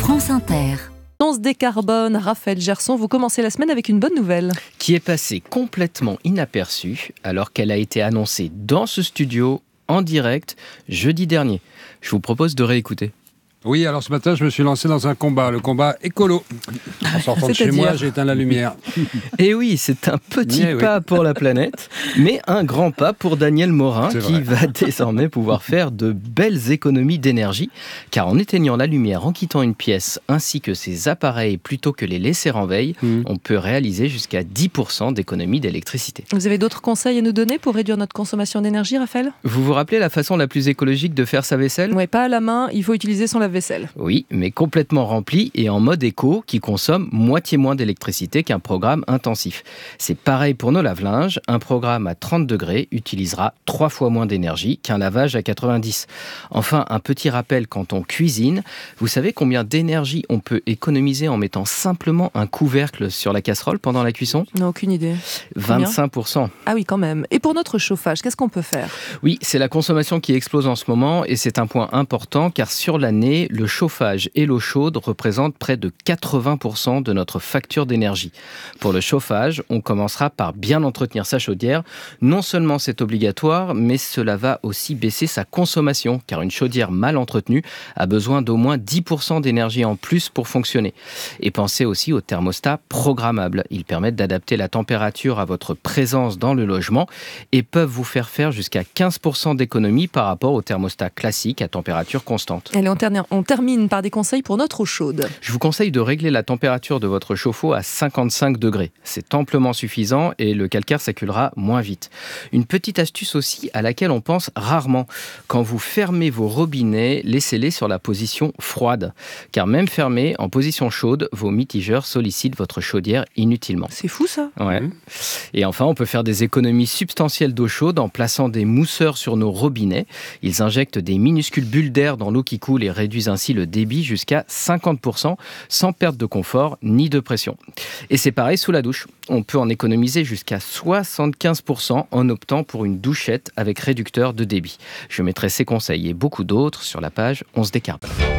France Inter. On se décarbone. Raphaël Gerson, vous commencez la semaine avec une bonne nouvelle. Qui est passée complètement inaperçue alors qu'elle a été annoncée dans ce studio en direct jeudi dernier. Je vous propose de réécouter. Oui, alors ce matin, je me suis lancé dans un combat, le combat écolo. En sortant de chez moi, j'ai éteint la lumière. Et oui, c'est un petit pas pour la planète, mais un grand pas pour Daniel Morin qui va désormais pouvoir faire de belles économies d'énergie, car en éteignant la lumière, en quittant une pièce ainsi que ses appareils plutôt que les laisser en veille, on peut réaliser jusqu'à 10% d'économie d'électricité. Vous avez d'autres conseils à nous donner pour réduire notre consommation d'énergie, Raphaël ? Vous vous rappelez la façon la plus écologique de faire sa vaisselle ? Oui, pas à la main, il faut utiliser son lave-vaisselle. Oui, mais complètement rempli et en mode éco qui consomme moitié moins d'électricité qu'un programme intensif. C'est pareil pour nos lave-linges. Un programme à 30 degrés utilisera 3 fois moins d'énergie qu'un lavage à 90. Enfin, un petit rappel quand on cuisine. Vous savez combien d'énergie on peut économiser en mettant simplement un couvercle sur la casserole pendant la cuisson ? Non, aucune idée. 25%. Ah oui, quand même. Et pour notre chauffage, qu'est-ce qu'on peut faire ? Oui, c'est la consommation qui explose en ce moment et c'est un point important car sur l'année, le chauffage et l'eau chaude représentent près de 80% de notre facture d'énergie. Pour le chauffage, on commencera par bien entretenir sa chaudière. Non seulement c'est obligatoire, mais cela va aussi baisser sa consommation, car une chaudière mal entretenue a besoin d'au moins 10% d'énergie en plus pour fonctionner. Et pensez aussi aux thermostats programmables. Ils permettent d'adapter la température à votre présence dans le logement et peuvent vous faire jusqu'à 15% d'économie par rapport aux thermostats classiques à température constante. Allez, on termine par des conseils pour notre eau chaude. Je vous conseille de régler la température de votre chauffe-eau à 55 degrés. C'est amplement suffisant et le calcaire s'accumulera moins vite. Une petite astuce aussi à laquelle on pense rarement. Quand vous fermez vos robinets, laissez-les sur la position froide. Car même fermés, en position chaude, vos mitigeurs sollicitent votre chaudière inutilement. C'est fou ça. Ouais. Et enfin, on peut faire des économies substantielles d'eau chaude en plaçant des mousseurs sur nos robinets. Ils injectent des minuscules bulles d'air dans l'eau qui coule et réduisent ainsi le débit jusqu'à 50% sans perte de confort ni de pression. Et c'est pareil sous la douche. On peut en économiser jusqu'à 75% en optant pour une douchette avec réducteur de débit. Je mettrai ces conseils et beaucoup d'autres sur la page On se décarbone.